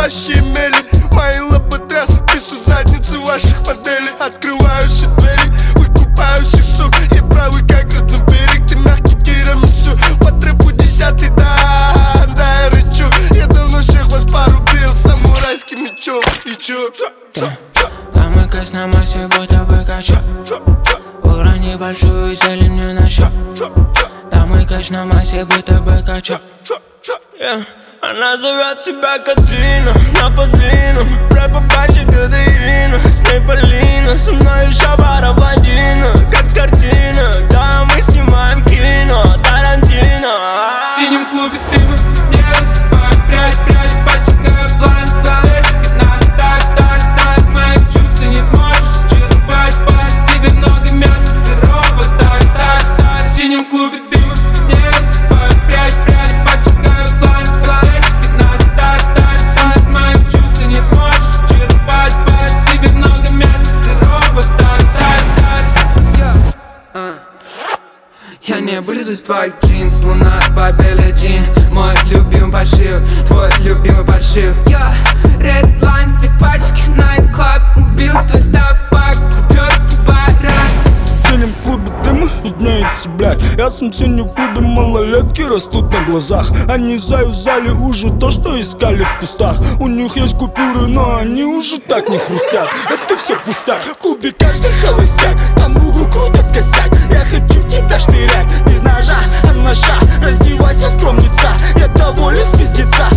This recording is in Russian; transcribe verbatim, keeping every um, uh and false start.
настоящие мели. Мои лоботрясы писают задницы ваших моделей. Открываю все двери, выкупаю сису. Я правый как родной берег, ты мягкий тирамису. По трэпу десятый, да, да, я рычу. Я давно всех вас порубил самурайским мечом. И чё? Помыкай на массе, будто бы качок. Урони большую зелень мне на счет. Домыкай на массе, будто бы качок. Yeah. Она зовет себя Катрина, на подвином рэпа паче Катерина, с ней Полина. Со мной еще пара блондина, как с картинок. Да, мы снимаем кино, Тарантино. В синем клубе дыма не засыпает прядь, прядь, поджигаю блайнд, флешки на старт, старт, старт. Из моих чувств ты не сможешь черпать, пать. Тебе много мяса сырого, так, так, так. В синем клубе дыма не засыпает прядь, прядь, поджигаю блайнд, флешки на старт, старт, старт. Из моих чувств ты не сможешь черпать, пать. Тебе много мяса сырого, так, так, так. Я не вылезу из твоих джинс, луна по белый джин. Мой любимый подшив, твой любимый подшив. Я Redline, две пачки, Night Club. Убил твой став, пак, купёрки, барак. В синем клубе дыма виднеется, блядь. Я сам ценю клубе, малолетки растут на глазах. Они заюзали уже то, что искали в кустах. У них есть купюры, но они уже так не хрустят. Это все пустяк, в клубе каждый холостяк. Там в углу крутят косяк. Я хочу тебя штырять, без ножа, а ножа. Раздевайся, скромница, я доволен с пиздеца.